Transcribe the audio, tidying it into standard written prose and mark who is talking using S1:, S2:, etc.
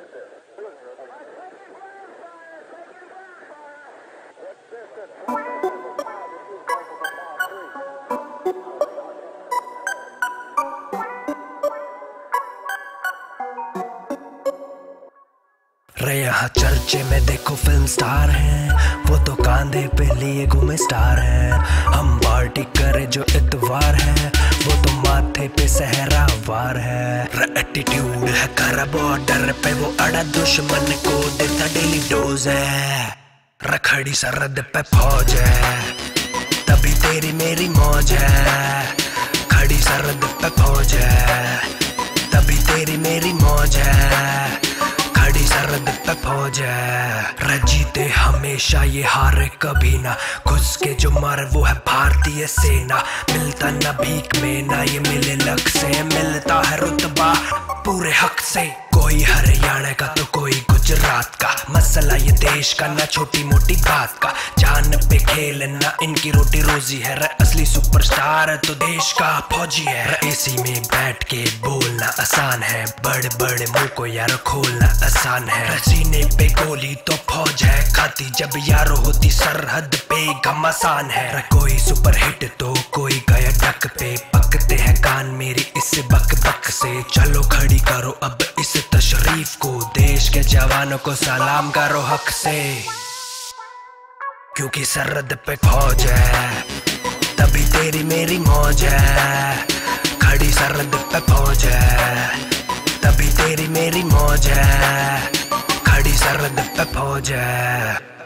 S1: रे यहाँ चर्चे में देखो फिल्म स्टार हैं, वो तो कांधे पे लिए घूमे स्टार हैं। हम पार्टी करे जो इतवार है, वो तो माथे पे सहरा वार है। एटीट्यूड है करा बॉर्डर पे, वो अड़ा दुश्मन को देता डेली डोज है। रखड़ी सरहद पे फौज है, तभी तेरी मेरी मौज है। खड़ी सरहद पे फौज है, तभी तेरी मेरी मौज है। खड़ी सरहद पे फौज है। जीते हमेशा ये हारे कभी ना, घुस के जो मारे वो है भारतीय सेना। मिलता न भीख में ना ये मिले लक से, मिलता है रुतबा पूरे हक से। कोई हरियाणा का तो कोई गुजरात का, मसला ये देश का ना छोटी मोटी बात का। जान पे खेल ना इनकी रोटी रोजी है, असली सुपरस्टार तो देश का फौजी है। एसी में बैठ के बोलना आसान है, बड़े बड़े मुंह को यार खोलना आसान है। सीने पे गोली तो फौज है खाती, जब यारो होती सरहद पे घमासान है। कोई सुपर हिट तो कोई गया डक पे, पकते हैं कान मेरी इस बक बक से। चलो खड़ी करो अब इस तशरीफ को, देश के जवानों को सलाम करो हक से। क्योंकि सरहद पे फौज है, तभी तेरी मेरी मौज है। खड़ी सरहद पे फौज है, तभी तेरी मेरी मौज है। खड़ी सरहद पे फौज है।